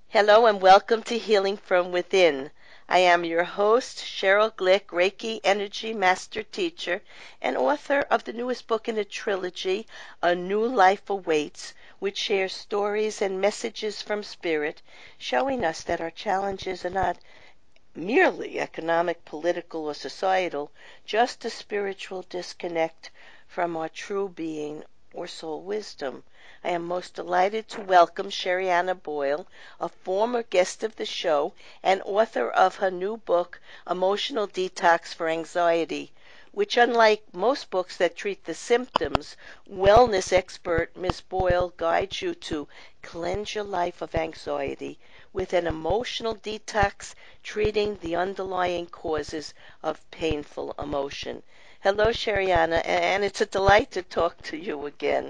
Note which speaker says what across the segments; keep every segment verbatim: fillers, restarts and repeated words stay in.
Speaker 1: Hello and welcome to Healing from Within. I am your host, Cheryl Glick, Reiki Energy Master Teacher and author of the newest book in the trilogy, A New Life Awaits, which shares stories and messages from Spirit, showing us that our challenges are not merely economic, political, or societal, just a spiritual disconnect from our true being or soul wisdom. I am most delighted to welcome Sherianna Boyle, a former guest of the show and author of her new book, Emotional Detox for Anxiety, which, unlike most books that treat the symptoms, wellness expert Miz Boyle guides you to cleanse your life of anxiety with an emotional detox treating the underlying causes of painful emotion. Hello, Sherianna, and it's a delight to talk to you again.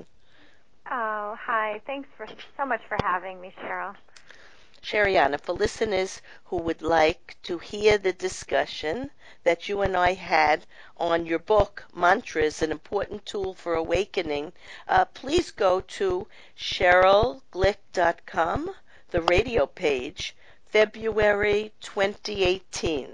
Speaker 2: Oh, hi. Thanks for so much for having me, Cheryl.
Speaker 1: Sherianna, for listeners who would like to hear the discussion that you and I had on your book, Mantras, an Important Tool for Awakening, uh, please go to cheryl glick dot com, the radio page, February twenty eighteen.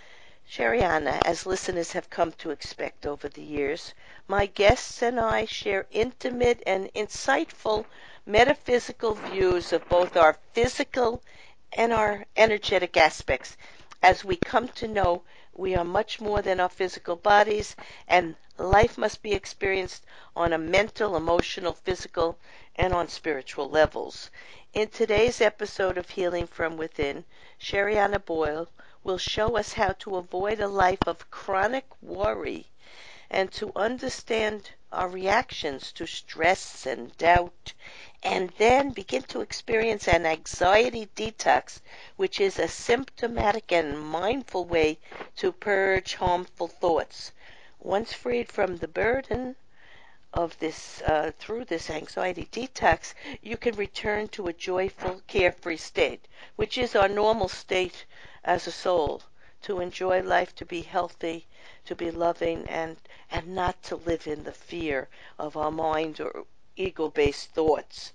Speaker 1: Sherianna, as listeners have come to expect over the years, my guests and I share intimate and insightful metaphysical views of both our physical and our energetic aspects. As we come to know, we are much more than our physical bodies, and life must be experienced on a mental, emotional, physical, and on spiritual levels. In today's episode of Healing from Within, Sherianna Boyle will show us how to avoid a life of chronic worry and to understand our reactions to stress and doubt, and then begin to experience an anxiety detox, which is a symptomatic and mindful way to purge harmful thoughts. Once freed from the burden of this, uh, through this anxiety detox, you can return to a joyful, carefree state, which is our normal state as a soul, to enjoy life, to be healthy, to be loving, and, and not to live in the fear of our mind or ego-based thoughts.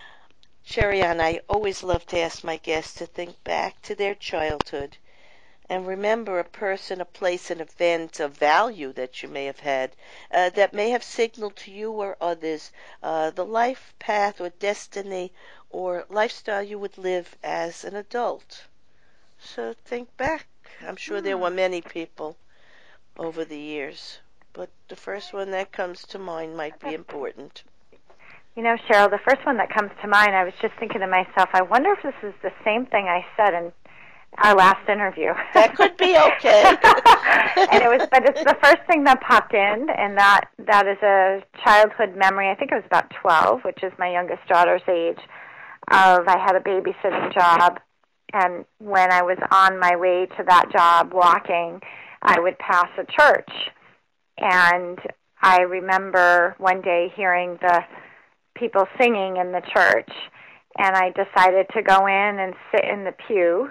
Speaker 1: Sherianna, I always love to ask my guests to think back to their childhood and remember a person, a place, an event, a value that you may have had uh, that may have signaled to you or others uh, the life path or destiny or lifestyle you would live as an adult. So think back. I'm sure there were many people over the years, but the first one that comes to mind might be important.
Speaker 2: You know, Cheryl, the first one that comes to mind, I was just thinking to myself, I wonder if this is the same thing I said in our last interview.
Speaker 1: That could be okay.
Speaker 2: And it was, but it's the first thing that popped in, and that that is a childhood memory. I think I was about twelve, which is my youngest daughter's age. Of I had a babysitting job, and when I was on my way to that job walking, I would pass a church, and I remember one day hearing the people singing in the church, and I decided to go in and sit in the pew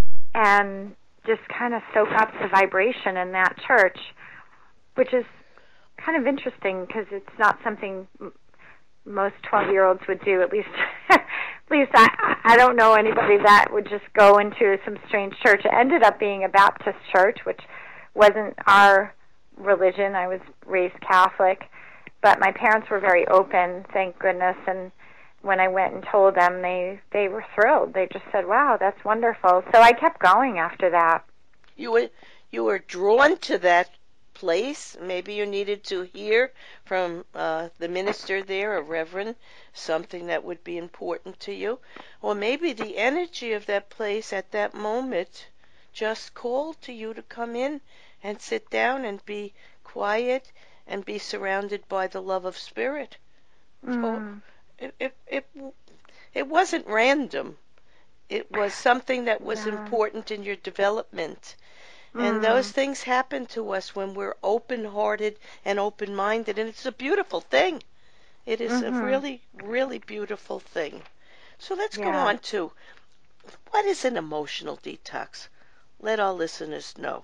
Speaker 2: and just kind of soak up the vibration in that church, which is kind of interesting because it's not something most twelve-year-olds would do. At least, at least I, I don't know anybody that would just go into some strange church. It ended up being a Baptist church, which wasn't our religion. I was raised Catholic, but my parents were very open, thank goodness, and when I went and told them, they, they were thrilled. They just said, wow, that's wonderful. So I kept going after that.
Speaker 1: You were, you were drawn to that place. Maybe you needed to hear from uh, the minister there, a reverend, something that would be important to you. Or maybe the energy of that place at that moment just called to you to come in and sit down and be quiet and be surrounded by the love of Spirit.
Speaker 2: Mm.
Speaker 1: So it, it, it, it wasn't random. It was something that was
Speaker 2: Yeah.
Speaker 1: important in your development.
Speaker 2: Mm.
Speaker 1: And those things happen to us when we're open-hearted and open-minded, and it's a beautiful thing. It is
Speaker 2: Mm-hmm.
Speaker 1: a really, really beautiful thing. So let's
Speaker 2: Yeah.
Speaker 1: go on to, what is an emotional detox? Let our listeners know.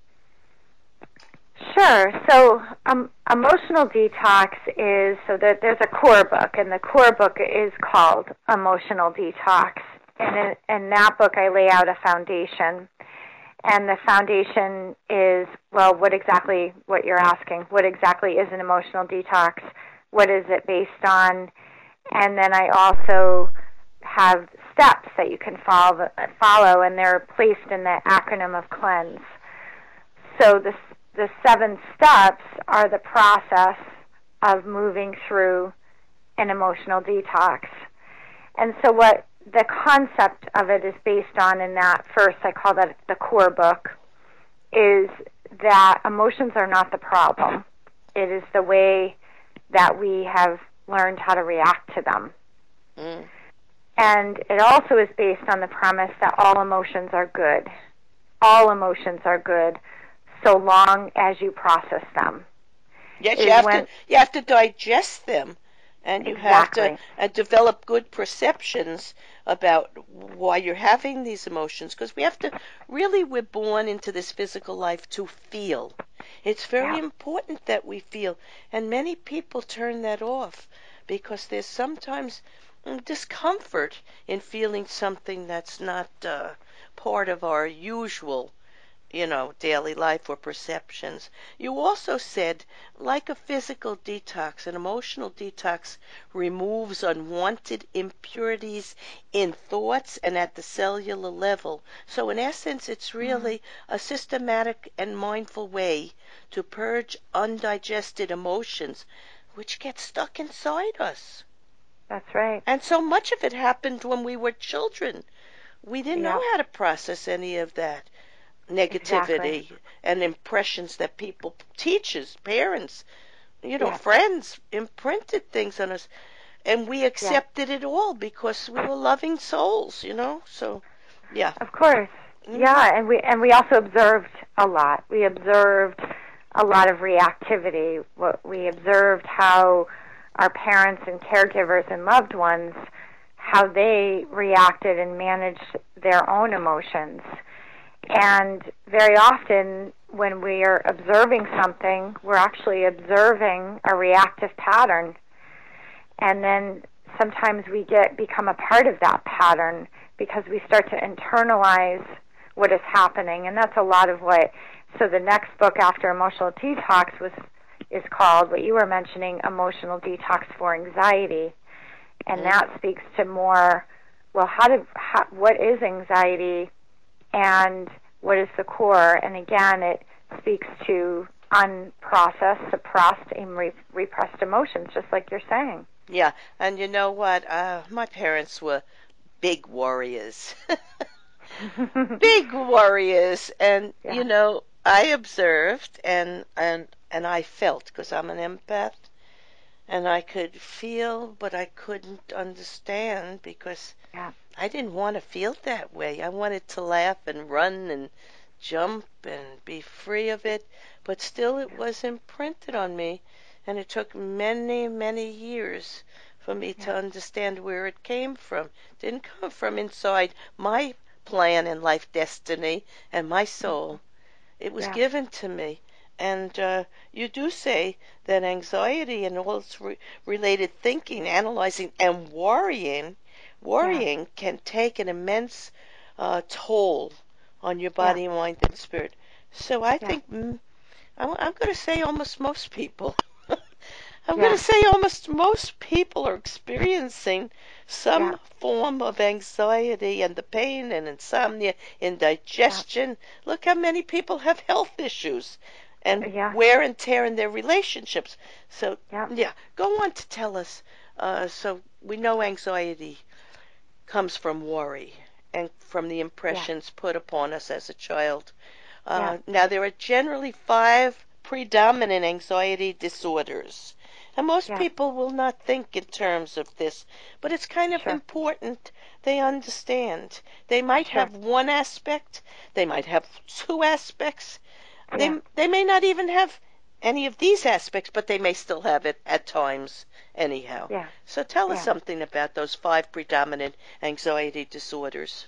Speaker 2: Sure. So um, emotional detox is, so that there's a core book, and the core book is called Emotional Detox. and in, in that book I lay out a foundation. And the foundation is, well, what exactly, what you're asking, what exactly is an emotional detox? What is it based on? And then I also have steps that you can follow, follow and they're placed in the acronym of CLEANSE. So the, the seven steps are the process of moving through an emotional detox. And so what the concept of it is based on in that first, I call that the core book, is that emotions are not the problem. It is the way that we have learned how to react to them. Mm. And it also is based on the premise that all emotions are good. All emotions are good so long as you process them.
Speaker 1: Yes, you have, when, to, you have to digest them. And you
Speaker 2: exactly.
Speaker 1: have to uh, develop good perceptions about why you're having these emotions. Because we have to, really, we're born into this physical life to feel. It's very
Speaker 2: yeah.
Speaker 1: important that we feel. And many people turn that off because there's sometimes discomfort in feeling something that's not uh, part of our usual, you know, daily life or perceptions. You also said, like a physical detox, an emotional detox removes unwanted impurities in thoughts and at the cellular level. So in essence, it's really mm-hmm. a systematic and mindful way to purge undigested emotions, which get stuck inside us.
Speaker 2: That's right.
Speaker 1: And so much of it happened when we were children. We didn't
Speaker 2: yep.
Speaker 1: know how to process any of that negativity
Speaker 2: exactly.
Speaker 1: and impressions that people, teachers, parents, you know,
Speaker 2: yes.
Speaker 1: friends, imprinted things on us, and we accepted yes. it all because we were loving souls, you know. So, yeah.
Speaker 2: Of course, mm-hmm. yeah, and we and we also observed a lot. We observed a lot of reactivity. We observed how our parents and caregivers and loved ones, how they reacted and managed their own emotions. And very often when we are observing something, we're actually observing a reactive pattern. And then sometimes we get become a part of that pattern because we start to internalize what is happening. And that's a lot of what, so the next book after Emotional Detox was is called, what you were mentioning, Emotional Detox for Anxiety. And mm-hmm. that speaks to more, well, how do, how, what is anxiety? And what is the core? And again, it speaks to unprocessed, suppressed, and re- repressed emotions, just like you're saying.
Speaker 1: Yeah, and you know what? Uh, my parents were big warriors. Big warriors. And, yeah. you know, I observed and, and, and I felt, because I'm an empath, and I could feel, but I couldn't understand because
Speaker 2: yeah.
Speaker 1: I didn't want to feel that way. I wanted to laugh and run and jump and be free of it, but still it was imprinted on me, and it took many, many years for me yeah. to understand where it came from. It didn't come from inside my plan and life destiny and my soul. It was
Speaker 2: yeah.
Speaker 1: given to me. And uh, you do say that anxiety and all its re- related thinking, analyzing, and worrying, worrying
Speaker 2: yeah.
Speaker 1: can take an immense uh, toll on your body,
Speaker 2: yeah.
Speaker 1: mind, and spirit. So I
Speaker 2: yeah.
Speaker 1: think mm, I'm, I'm going to say almost most people. I'm
Speaker 2: yeah.
Speaker 1: going to say almost most people are experiencing some
Speaker 2: yeah.
Speaker 1: form of anxiety and the pain and insomnia, indigestion. Yeah. Look how many people have health issues and
Speaker 2: yeah.
Speaker 1: wear and tear in their relationships. So,
Speaker 2: yeah,
Speaker 1: yeah go on to tell us. Uh, so we know anxiety comes from worry and from the impressions
Speaker 2: yeah.
Speaker 1: put upon us as a child. Uh,
Speaker 2: yeah.
Speaker 1: Now, there are generally five predominant anxiety disorders. And most
Speaker 2: yeah.
Speaker 1: people will not think in terms of this, but it's kind of
Speaker 2: sure.
Speaker 1: important they understand. They might
Speaker 2: sure.
Speaker 1: have one aspect, they might have two aspects,
Speaker 2: yeah.
Speaker 1: they, they may not even have any of these aspects, but they may still have it at times anyhow.
Speaker 2: Yeah.
Speaker 1: So tell us
Speaker 2: yeah.
Speaker 1: something about those five predominant anxiety disorders.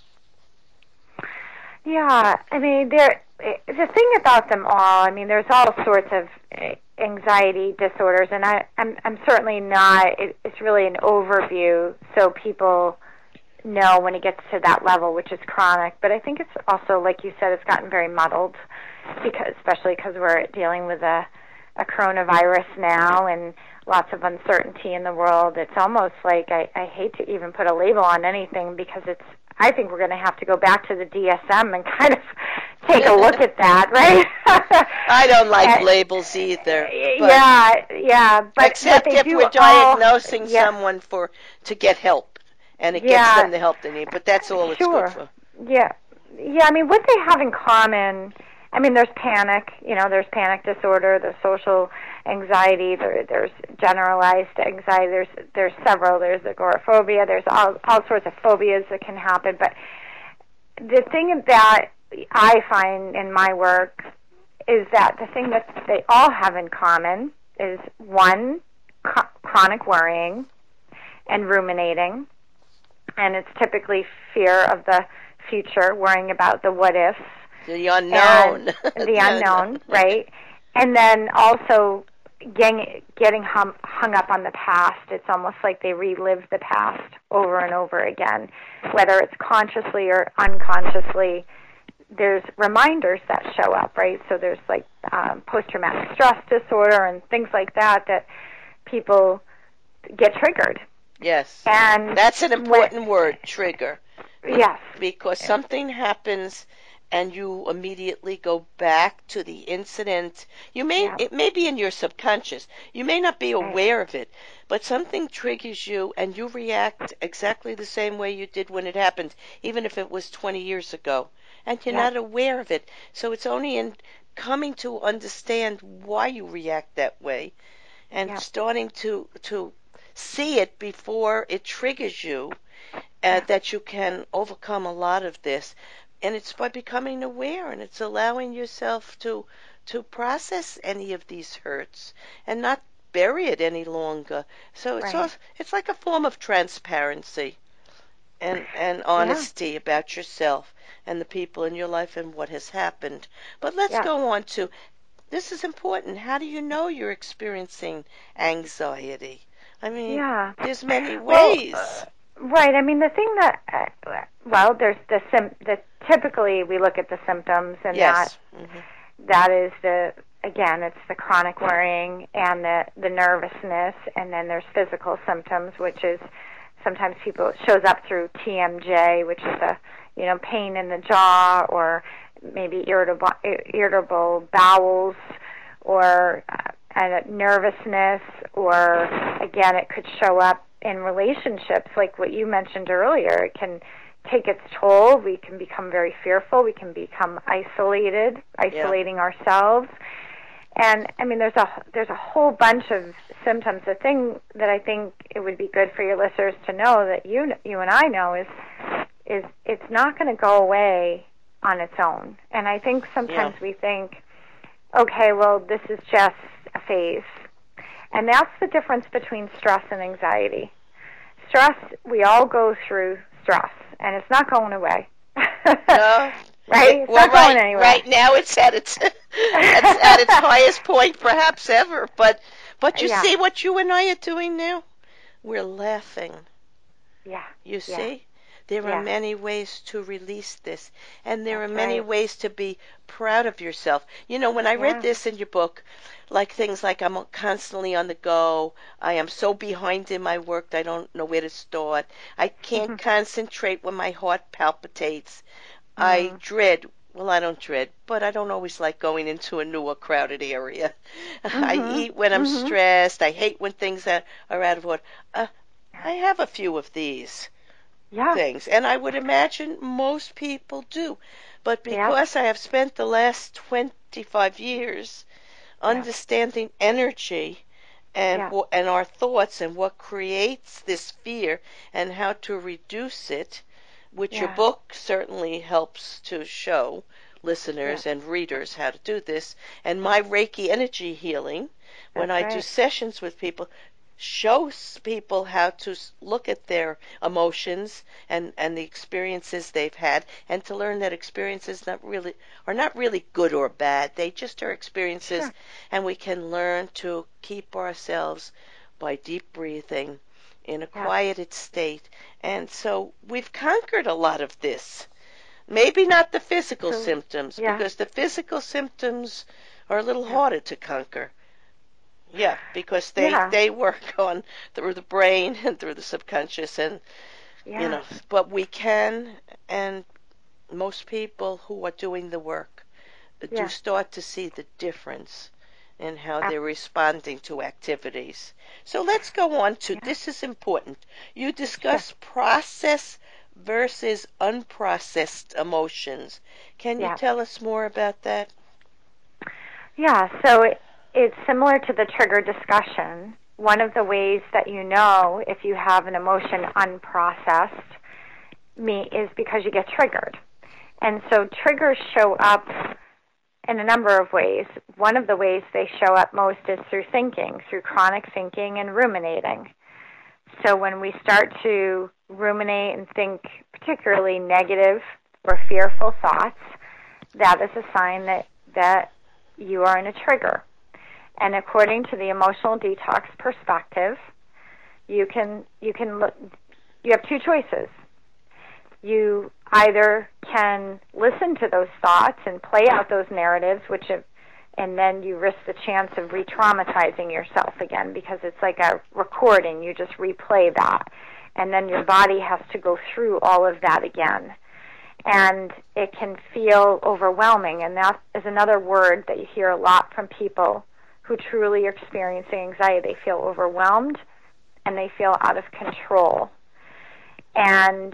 Speaker 2: Yeah, I mean, there. The thing about them all, I mean, there's all sorts of anxiety disorders, and I, I'm, I'm certainly not. It, it's really an overview, so people know when it gets to that level, which is chronic. But I think it's also, like you said, it's gotten very muddled, because especially because we're dealing with a, a coronavirus now and lots of uncertainty in the world. It's almost like I, I hate to even put a label on anything, because it's I think we're going to have to go back to the D S M and kind of take a look at that, right?
Speaker 1: I don't like
Speaker 2: and,
Speaker 1: labels either.
Speaker 2: Yeah, yeah. But
Speaker 1: except if we're diagnosing all, yeah. someone for to get help, and it
Speaker 2: yeah.
Speaker 1: gets them the help they need. But that's all it's
Speaker 2: sure.
Speaker 1: good for.
Speaker 2: Yeah, yeah. I mean, what they have in common. I mean, there's panic. You know, there's panic disorder. There's social anxiety. There, there's generalized anxiety. There's there's several. There's agoraphobia. There's all all sorts of phobias that can happen. But the thing that I find in my work is that the thing that they all have in common is, one, cr- chronic worrying and ruminating, and it's typically fear of the future, worrying about the what ifs.
Speaker 1: The unknown.
Speaker 2: the unknown, right? And then also getting, getting hum, hung up on the past. It's almost like they relive the past over and over again, whether it's consciously or unconsciously. There's reminders that show up, right? So there's like um, post-traumatic stress disorder and things like that that people get triggered.
Speaker 1: Yes.
Speaker 2: And
Speaker 1: that's an important when, word, trigger.
Speaker 2: Yes.
Speaker 1: Because something happens and you immediately go back to the incident. You may yeah. It may be in your subconscious. You may not be aware of it, but something triggers you and you react exactly the same way you did when it happened, even if it was twenty years ago. And you're yeah. not aware of it. So it's only in coming to understand why you react that way and yeah. starting to to see it before it triggers you uh, yeah. that you can overcome a lot of this. And it's by becoming aware, and it's allowing yourself to to process any of these hurts and not bury it any longer. So it's
Speaker 2: right.
Speaker 1: also, it's like a form of transparency and, and honesty yeah. about yourself and the people in your life and what has happened. But let's yeah. go on to, this is important. How do you know you're experiencing anxiety? I mean, yeah. there's many ways.
Speaker 2: Well, uh, right. I mean, the thing that, uh, well, there's the, sim- the typically we look at the symptoms, and
Speaker 1: yes.
Speaker 2: that
Speaker 1: mm-hmm.
Speaker 2: that is the, again, it's the chronic worrying and the, the nervousness, and then there's physical symptoms, which is sometimes people, it shows up through T M J, which is a, you know, pain in the jaw, or maybe irritable, irritable bowels, or uh, a nervousness, or again, it could show up in relationships, like what you mentioned earlier. It can take its toll. We can become very fearful. We can become isolated, isolating yeah. ourselves. And I mean, there's a there's a whole bunch of symptoms. The thing that I think it would be good for your listeners to know, that you you and I know, is is it's not going to go away on its own. And I think sometimes yeah. we think, okay, well, this is just a phase. And that's the difference between stress and anxiety. Stress, we all go through stress, and it's not going away.
Speaker 1: No.
Speaker 2: Right? It's
Speaker 1: well,
Speaker 2: not
Speaker 1: right,
Speaker 2: going anywhere.
Speaker 1: Right now it's at its, at, at its highest point perhaps ever. But, but you
Speaker 2: yeah.
Speaker 1: see what you and I are doing now? We're laughing.
Speaker 2: Yeah.
Speaker 1: You
Speaker 2: yeah.
Speaker 1: see? There
Speaker 2: yeah.
Speaker 1: are many ways to release this, and there
Speaker 2: That's
Speaker 1: are many
Speaker 2: right.
Speaker 1: ways to be proud of yourself. You know, when I
Speaker 2: yeah.
Speaker 1: read this in your book, like things like I'm constantly on the go, I am so behind in my work I don't know where to start, I can't mm-hmm. concentrate when my heart palpitates, mm. I dread, well, I don't dread, but I don't always like going into a new or crowded area. Mm-hmm. I eat when I'm mm-hmm. stressed, I hate when things are, are out of order. Uh, I have a few of these.
Speaker 2: Yeah.
Speaker 1: things, and I would imagine most people do, but because
Speaker 2: yep.
Speaker 1: I have spent the last twenty-five years understanding yep. energy and
Speaker 2: yep.
Speaker 1: wh- and our thoughts and what creates this fear and how to reduce it, which
Speaker 2: yeah.
Speaker 1: your book certainly helps to show listeners
Speaker 2: yeah.
Speaker 1: and readers how to do this, and my Reiki energy healing, when
Speaker 2: That's
Speaker 1: I
Speaker 2: right.
Speaker 1: do sessions with people, shows people how to look at their emotions and, and the experiences they've had, and to learn that experiences not really are not really good or bad. They just are experiences,
Speaker 2: sure.
Speaker 1: and we can learn to keep ourselves by deep breathing in a
Speaker 2: Yeah.
Speaker 1: quieted state. And so we've conquered a lot of this. Maybe not the physical
Speaker 2: So,
Speaker 1: symptoms,
Speaker 2: yeah.
Speaker 1: because the physical symptoms are a little
Speaker 2: Yeah.
Speaker 1: harder to conquer. Yeah, because they,
Speaker 2: Yeah.
Speaker 1: they work on through the brain and through the subconscious, and
Speaker 2: Yeah.
Speaker 1: you know, but we can, and most people who are doing the work do
Speaker 2: Yeah.
Speaker 1: start to see the difference in how
Speaker 2: Ab-
Speaker 1: they're responding to activities. So let's go on to,
Speaker 2: Yeah.
Speaker 1: this is important. You
Speaker 2: Sure.
Speaker 1: discuss process versus unprocessed emotions. Can you
Speaker 2: Yeah.
Speaker 1: tell us more about that?
Speaker 2: Yeah. So it, it's similar to the trigger discussion. One of the ways that you know if you have an emotion unprocessed me is because you get triggered. And so triggers show up in a number of ways. One of the ways they show up most is through thinking, through chronic thinking and ruminating. So when we start to ruminate and think particularly negative or fearful thoughts, that is a sign that, that you are in a trigger. And according to the emotional detox perspective, you can you can look, you have two choices. You either can listen to those thoughts and play out those narratives, which have, and then you risk the chance of re-traumatizing yourself again, because it's like a recording. You just replay that, and then your body has to go through all of that again. And it can feel overwhelming, and that is another word that you hear a lot from people who truly are experiencing anxiety. They feel overwhelmed, and they feel out of control. And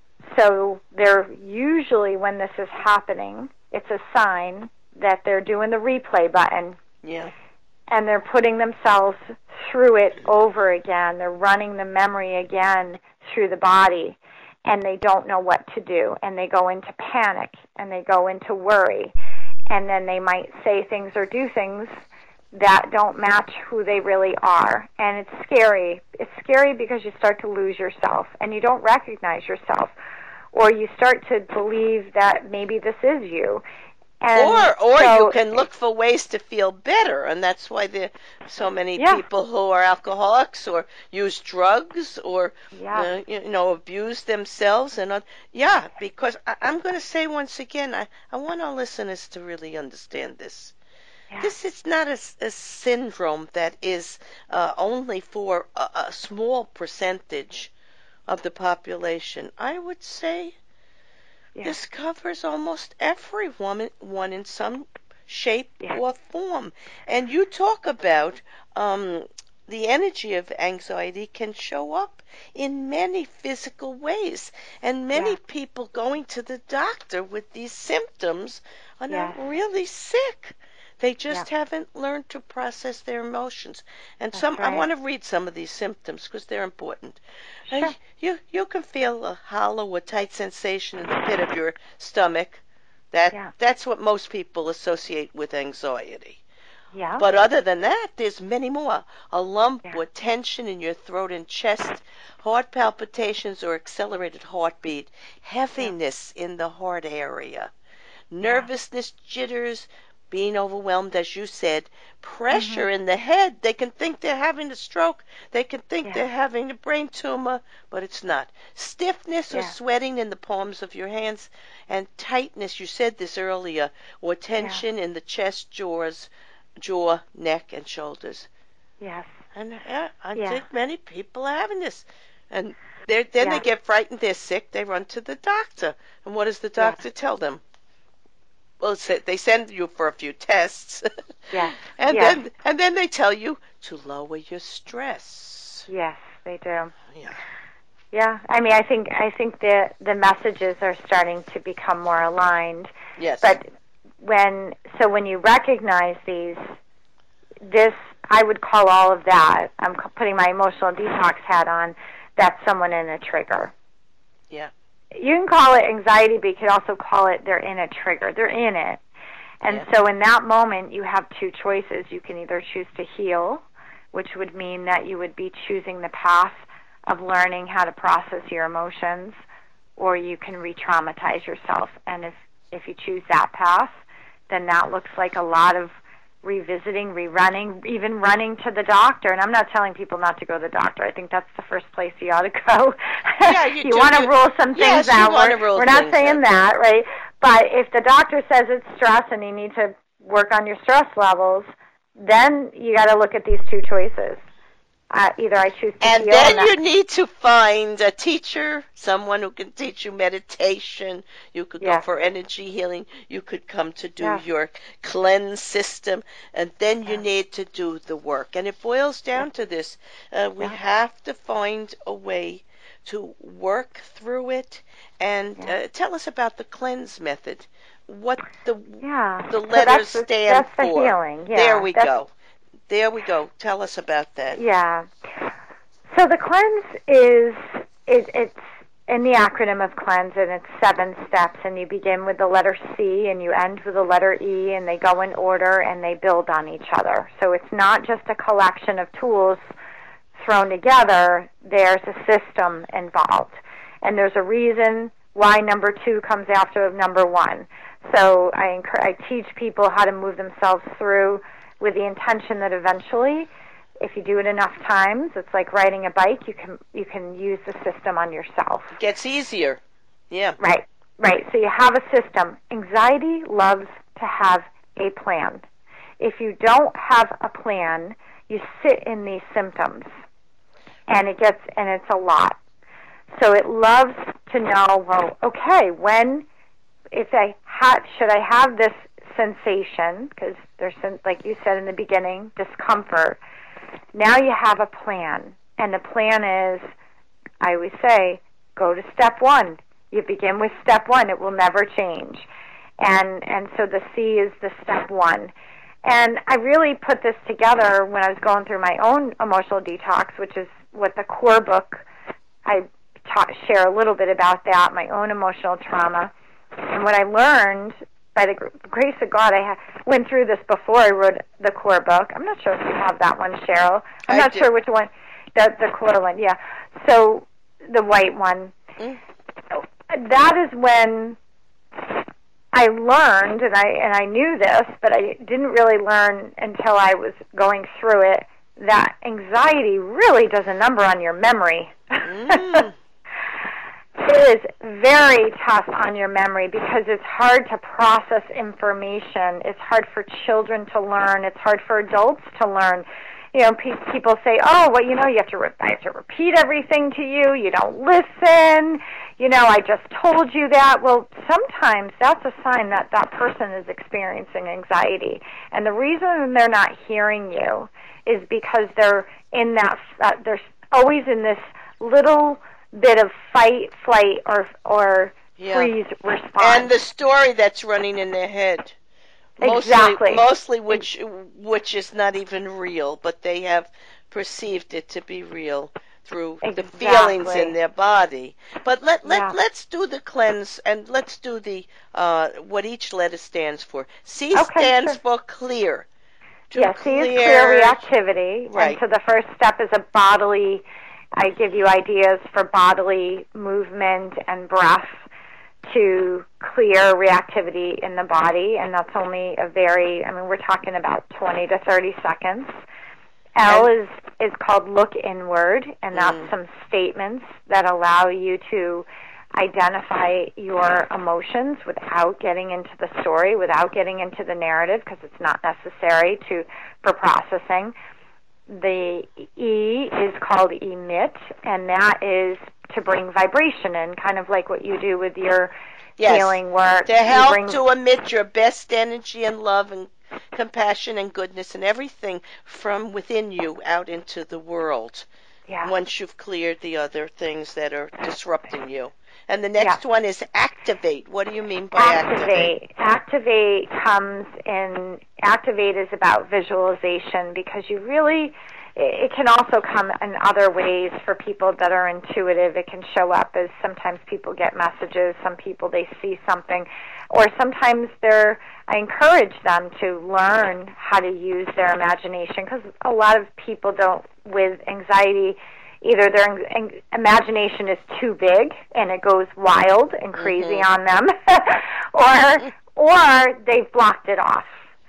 Speaker 2: so they're usually, when this is happening, it's a sign that they're doing the replay button.
Speaker 1: Yeah.
Speaker 2: And they're putting themselves through it over again. They're running the memory again through the body, and they don't know what to do. And they go into panic, and they go into worry. And then they might say things or do things that don't match who they really are. And it's scary. It's scary because you start to lose yourself, and you don't recognize yourself. Or you start to believe that maybe this is you. And
Speaker 1: or or
Speaker 2: so,
Speaker 1: you can look for ways to feel better, and that's why there are so many
Speaker 2: yeah.
Speaker 1: people who are alcoholics or use drugs or
Speaker 2: yeah.
Speaker 1: uh, you know abuse themselves. And uh, yeah, because I, I'm going to say once again, I, I want our listeners to really understand this.
Speaker 2: Yeah.
Speaker 1: This is not a, a syndrome that is uh, only for a, a small percentage of the population. I would say
Speaker 2: yeah.
Speaker 1: this covers almost every woman one in some shape
Speaker 2: Yeah.
Speaker 1: or form. And you talk about um, the energy of anxiety can show up in many physical ways. And many
Speaker 2: Yeah.
Speaker 1: people going to the doctor with these symptoms are not
Speaker 2: Yes.
Speaker 1: really sick. They just
Speaker 2: Yeah.
Speaker 1: haven't learned to process their emotions. And
Speaker 2: That's
Speaker 1: some, I
Speaker 2: right.
Speaker 1: want to read some of these symptoms because they're important.
Speaker 2: Sure.
Speaker 1: Uh, you you can feel a hollow or tight sensation in the pit of your stomach. That
Speaker 2: Yeah.
Speaker 1: that's what most people associate with anxiety.
Speaker 2: Yeah.
Speaker 1: But other than that, there's many more. A lump
Speaker 2: Yeah.
Speaker 1: or tension in your throat and chest, heart palpitations or accelerated heartbeat, heaviness in the heart area, nervousness, jitters, being overwhelmed, as you said, pressure
Speaker 2: Mhm.
Speaker 1: in the head. They can think they're having a stroke. They can think
Speaker 2: Yeah.
Speaker 1: they're having a brain tumor, but it's not. Stiffness or
Speaker 2: Yeah.
Speaker 1: sweating in the palms of your hands, and tightness, you said this earlier, or tension in the chest, jaws, jaw, neck, and shoulders.
Speaker 2: Yes.
Speaker 1: And uh, I
Speaker 2: Yeah.
Speaker 1: think many people are having this. And they're, then
Speaker 2: Yeah.
Speaker 1: they get frightened, they're sick, they run to the doctor. And what does the
Speaker 2: Yeah.
Speaker 1: doctor tell them? Well, they send you for a few tests,
Speaker 2: Yes.
Speaker 1: and
Speaker 2: Yes.
Speaker 1: then and then they tell you to lower your stress.
Speaker 2: Yes, they do.
Speaker 1: Yeah.
Speaker 2: Yeah. I mean, I think I think the the messages are starting to become more aligned.
Speaker 1: Yes.
Speaker 2: But when so when you recognize these, this I would call all of that. I'm putting my emotional detox hat on. That's someone in a trigger.
Speaker 1: Yeah.
Speaker 2: You can call it anxiety, but you could also call it they're in a trigger. They're in it. And
Speaker 1: Yeah.
Speaker 2: so in that moment, you have two choices. You can either choose to heal, which would mean that you would be choosing the path of learning how to process your emotions, or you can re-traumatize yourself. And if, if you choose that path, then that looks like a lot of revisiting, rerunning, even running to the doctor. And I'm not telling people not to go to the doctor. I think that's the first place you ought to go.
Speaker 1: Yeah, you,
Speaker 2: you want to rule some
Speaker 1: yes,
Speaker 2: things out.
Speaker 1: We're,
Speaker 2: we're not saying
Speaker 1: out.
Speaker 2: that, right? But if the doctor says it's stress and you need to work on your stress levels, then you got to look at these two choices. Uh, either I choose to
Speaker 1: and
Speaker 2: heal
Speaker 1: then
Speaker 2: and
Speaker 1: you need to find a teacher, someone who can teach you meditation. You could
Speaker 2: yes.
Speaker 1: go for energy healing. You could come to do
Speaker 2: yes.
Speaker 1: your cleanse system, and then you
Speaker 2: yes.
Speaker 1: need to do the work. And it boils down
Speaker 2: yes.
Speaker 1: to this. Uh, we
Speaker 2: yes.
Speaker 1: have to find a way to work through it. And
Speaker 2: yes.
Speaker 1: uh, tell us about the cleanse method. What the
Speaker 2: yeah.
Speaker 1: the
Speaker 2: so
Speaker 1: letters
Speaker 2: that's the,
Speaker 1: stand
Speaker 2: that's the
Speaker 1: for.
Speaker 2: Healing. Yeah,
Speaker 1: there we
Speaker 2: that's,
Speaker 1: go. There we go. Tell us about that.
Speaker 2: Yeah. So the cleanse is, it, it's in the acronym of cleanse, and it's seven steps, and you begin with the letter C, and you end with the letter E, and they go in order, and they build on each other. So it's not just a collection of tools thrown together. There's a system involved, and there's a reason why number two comes after number one. So I, encourage, I teach people how to move themselves through with the intention that eventually, if you do it enough times, it's like riding a bike, you can you can use the system on yourself.
Speaker 1: It gets easier. Yeah.
Speaker 2: Right, right. So you have a system. Anxiety loves to have a plan. If you don't have a plan, you sit in these symptoms, and it gets and it's a lot. So it loves to know, well, okay, when, if I ha- should I have this sensation, because there's, like you said in the beginning, discomfort. Now you have a plan, and the plan is, I always say, go to step one. You begin with step one. It will never change. And and so the C is the step one. And I really put this together when I was going through my own emotional detox, which is what the core book, I ta- share a little bit about that, my own emotional trauma. And what I learned, by the grace of God, I ha- went through this before I wrote the core book. I'm not sure if you have that one, Cheryl. I'm
Speaker 1: I
Speaker 2: not
Speaker 1: do.
Speaker 2: sure which one. The, the core one, yeah. So the white one.
Speaker 1: Mm.
Speaker 2: That is when I learned, and I and I knew this, but I didn't really learn until I was going through it, that anxiety really does a number on your memory.
Speaker 1: Mm.
Speaker 2: It is very tough on your memory because it's hard to process information. It's hard for children to learn. It's hard for adults to learn. You know, pe- people say, oh, well, you know, you have to re- I have to repeat everything to you. You don't listen. You know, I just told you that. Well, sometimes that's a sign that that person is experiencing anxiety. And the reason they're not hearing you is because they're in that, uh, they're always in this little bit of fight, flight, or or
Speaker 1: yeah.
Speaker 2: freeze response.
Speaker 1: And the story that's running in their head. Mostly,
Speaker 2: exactly.
Speaker 1: Mostly which which is not even real, but they have perceived it to be real through
Speaker 2: exactly.
Speaker 1: the feelings in their body. But let let
Speaker 2: yeah.
Speaker 1: let's do the cleanse, and let's do the uh, what each letter stands for. C
Speaker 2: okay,
Speaker 1: stands
Speaker 2: sure.
Speaker 1: for clear. To
Speaker 2: yeah,
Speaker 1: clear,
Speaker 2: C is clear reactivity.
Speaker 1: Right.
Speaker 2: And so the first step is a bodily, I give you ideas for bodily movement and breath to clear reactivity in the body, and that's only a very, I mean, we're talking about twenty to thirty seconds. L is, is called look inward, and that's mm. some statements that allow you to identify your emotions without getting into the story, without getting into the narrative, because it's not necessary to for processing. The E is called emit, and that is to bring vibration in, kind of like what you do with your yes. healing work.
Speaker 1: To help
Speaker 2: bring,
Speaker 1: to emit your best energy and love and compassion and goodness and everything from within you out into the world.
Speaker 2: Yeah.
Speaker 1: Once you've cleared the other things that are disrupting you. And the next yeah. one is activate. What do you mean by activate?
Speaker 2: Activate. Activate comes in, activate is about visualization, because you really, it can also come in other ways for people that are intuitive. It can show up as sometimes people get messages, some people they see something, or sometimes they're, I encourage them to learn how to use their imagination, because a lot of people don't, with anxiety, either their imagination is too big and it goes wild and crazy mm-hmm. on them, or or they've blocked it off.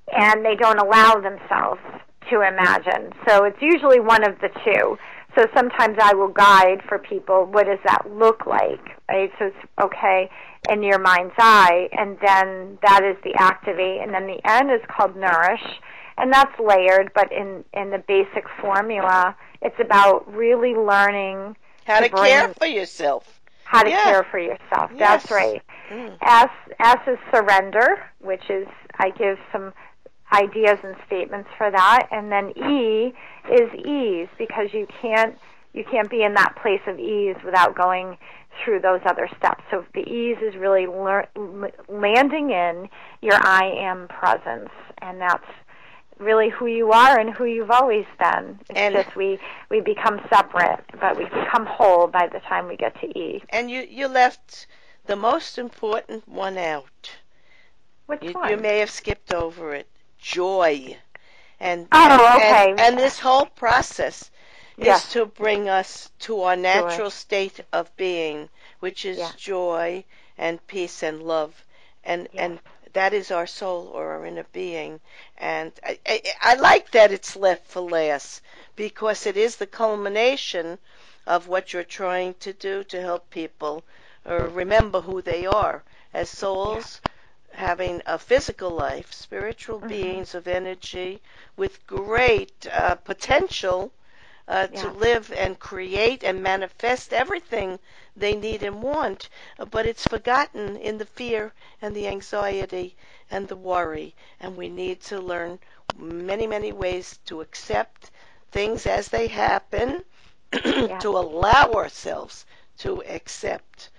Speaker 2: and they don't allow themselves to imagine. So it's usually one of the two. So sometimes I will guide for people, what does that look like, right? So it's okay in your mind's eye, and then that is the activate, and then the N is called nourish, and that's layered, but in, in the basic formula, it's about really learning
Speaker 1: how to,
Speaker 2: to
Speaker 1: care for yourself.
Speaker 2: How to
Speaker 1: yeah.
Speaker 2: care for yourself.
Speaker 1: Yes.
Speaker 2: That's right.
Speaker 1: Mm.
Speaker 2: S, S is surrender, which is, I give some ideas and statements for that, and then E is ease, because you can't you can't be in that place of ease without going through those other steps. So the ease is really lear- landing in your I am presence, and that's really who you are and who you've always been. It's
Speaker 1: and
Speaker 2: just we we become separate, but we become whole by the time we get to E.
Speaker 1: And you you left the most important one out.
Speaker 2: Which
Speaker 1: you,
Speaker 2: one?
Speaker 1: You may have skipped over it. Joy. And
Speaker 2: oh, okay.
Speaker 1: And, and this whole process
Speaker 2: yes.
Speaker 1: is to bring us to our natural joy. State of being, which is yeah. joy and peace and love, and
Speaker 2: yeah.
Speaker 1: and that is our soul or our inner being. And I, I, I like that it's left for last, because it is the culmination of what you're trying to do to help people or remember who they are as souls. Yeah. Having a physical life, spiritual mm-hmm. beings of energy with great uh, potential uh, yeah. to live and create and manifest everything they need and want, uh, but it's forgotten in the fear and the anxiety and the worry, and we need to learn many, many ways to accept things as they happen, yeah. to allow ourselves to accept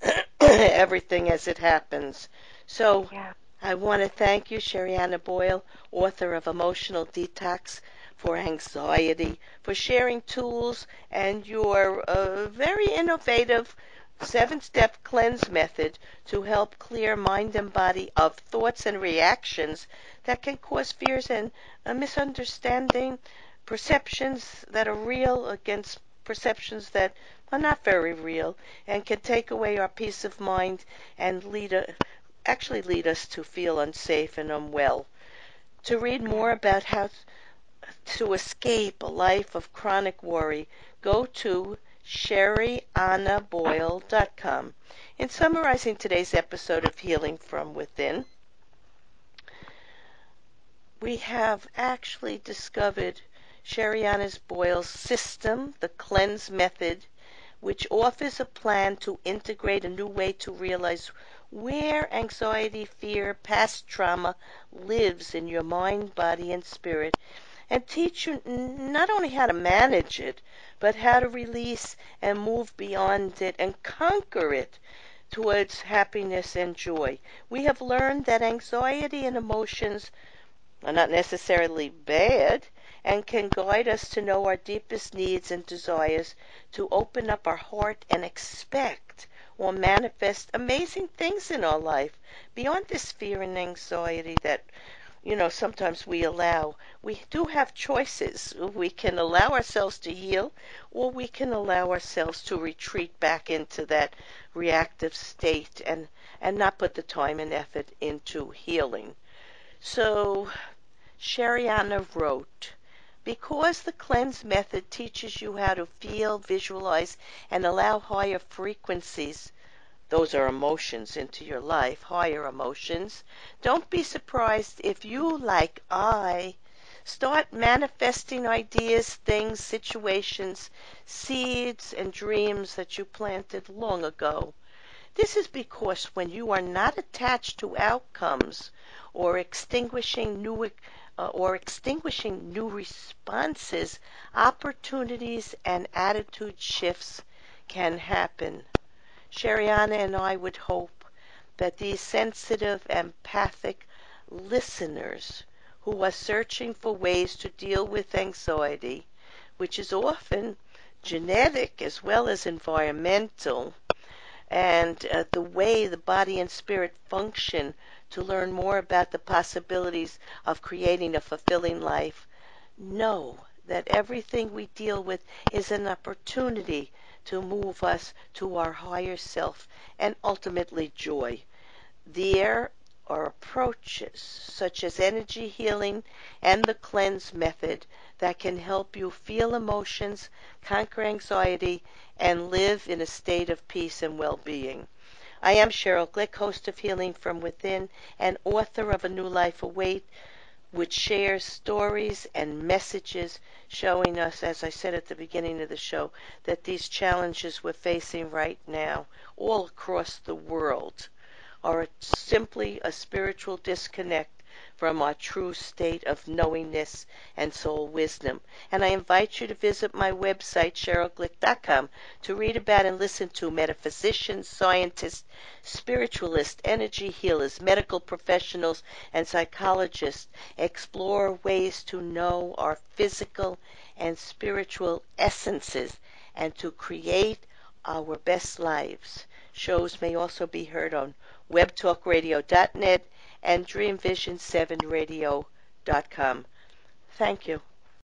Speaker 1: everything as it happens. So
Speaker 2: yeah.
Speaker 1: I want to thank you, Sherianna Boyle, author of Emotional Detox for Anxiety, for sharing tools and your uh, very innovative seven-step cleanse method to help clear mind and body of thoughts and reactions that can cause fears and a misunderstanding, perceptions that are real against perceptions that are not very real, and can take away our peace of mind and lead a actually lead us to feel unsafe and unwell. To read more about how to escape a life of chronic worry, go to Sheri Anna Boyle dot com. In summarizing today's episode of Healing from Within, we have actually discovered Sherianna Boyle's system, the cleanse method, which offers a plan to integrate a new way to realize where anxiety, fear, past trauma lives in your mind, body, and spirit, and teach you not only how to manage it, but how to release and move beyond it and conquer it towards happiness and joy. We have learned that anxiety and emotions are not necessarily bad and can guide us to know our deepest needs and desires, to open up our heart and expect or manifest amazing things in our life beyond this fear and anxiety that, you know, sometimes we allow. We do have choices. We can allow ourselves to heal, or we can allow ourselves to retreat back into that reactive state and, and not put the time and effort into healing. So, Sherianna wrote, because the cleanse method teaches you how to feel, visualize, and allow higher frequencies, those are emotions, into your life, higher emotions, don't be surprised if you, like I, start manifesting ideas, things, situations, seeds, and dreams that you planted long ago. This is because when you are not attached to outcomes or extinguishing new uh, or extinguishing new responses, opportunities and attitude shifts can happen. Sherianna and I would hope that these sensitive, empathic listeners who are searching for ways to deal with anxiety, which is often genetic as well as environmental, and uh, the way the body and spirit function, to learn more about the possibilities of creating a fulfilling life, know that everything we deal with is an opportunity to move us to our higher self and ultimately joy. There are approaches such as energy healing and the cleanse method that can help you feel emotions, conquer anxiety, and live in a state of peace and well-being. I am Cheryl Glick, host of Healing from Within and author of A New Life Await, which shares stories and messages showing us, as I said at the beginning of the show, that these challenges we're facing right now all across the world are simply a spiritual disconnect from our true state of knowingness and soul wisdom. And I invite you to visit my website, cheryl glick dot com, to read about and listen to metaphysicians, scientists, spiritualists, energy healers, medical professionals, and psychologists explore ways to know our physical and spiritual essences and to create our best lives. Shows may also be heard on web talk radio dot net and dream vision seven radio dot com. Thank you.